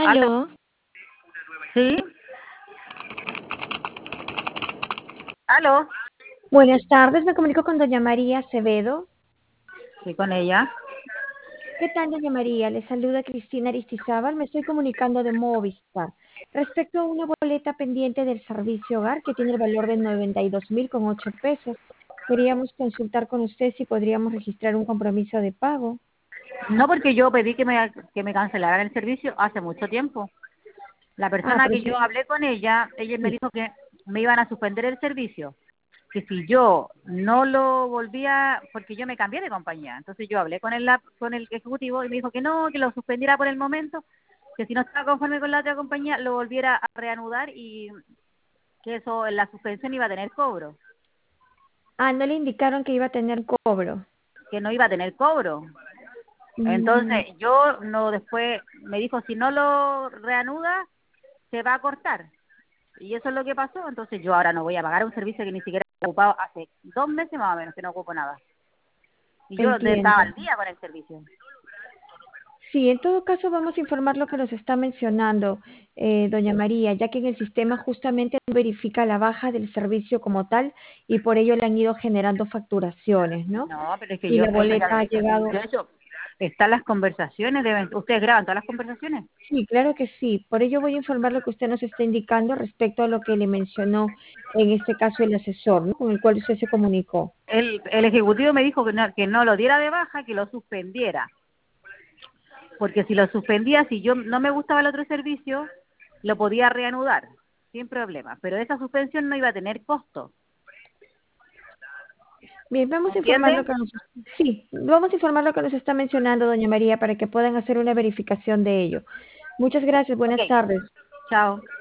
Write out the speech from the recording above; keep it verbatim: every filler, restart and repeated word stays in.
Aló, Aló, sí, aló, buenas tardes, me comunico con doña María Acevedo. sí, con ella. ¿Qué tal, doña María? Le saluda Cristina Aristizábal, me estoy comunicando de Movistar. Respecto a una boleta pendiente del servicio hogar que tiene el valor de noventa y dos mil con ocho pesos, queríamos consultar con usted si podríamos registrar un compromiso de pago. No, porque yo pedí que me, que me cancelaran el servicio hace mucho tiempo. La Ah, persona pero que yo usted, hablé con ella, ella me sí. dijo que me iban a suspender el servicio, que si yo no lo volvía, porque yo me cambié de compañía, entonces yo hablé con el, con el ejecutivo y me dijo que no, que lo suspendiera por el momento, que si no estaba conforme con la otra compañía, lo volviera a reanudar y que eso, la suspensión iba a tener cobro, Ah, no le indicaron que iba a tener cobro. que no iba a tener cobro. Mm, Entonces, yo no después me dijo, si no lo reanuda, se va a cortar. Y eso es lo que pasó. Entonces, yo ahora no voy a pagar un servicio que ni siquiera he ocupado hace dos meses más o menos, que no ocupo nada. Y yo de- estaba entiendo. al día con el servicio. Sí, en todo caso vamos a informar lo que nos está mencionando, eh, doña María, ya que en el sistema justamente no verifica la baja del servicio como tal y por ello le han ido generando facturaciones, ¿no? No, pero es que Y yo, la eso ya boleta lo ha he dicho. De llegado, hecho, están las conversaciones, deben, ustedes graban todas las conversaciones. sí, claro que sí. Por ello voy a informar lo que usted nos está indicando respecto a lo que le mencionó en este caso el asesor, ¿no? Con el cual usted se comunicó. El, el ejecutivo me dijo que no, que no lo diera de baja, que lo suspendiera. Porque si lo suspendía, si yo no me gustaba el otro servicio, lo podía reanudar sin problema. Pero esa suspensión no iba a tener costo. Bien, vamos a informar lo ¿Entiendes? que nos, sí, vamos a informar lo que nos está mencionando, doña María, para que puedan hacer una verificación de ello. Muchas gracias, Ok, buenas tardes. chao.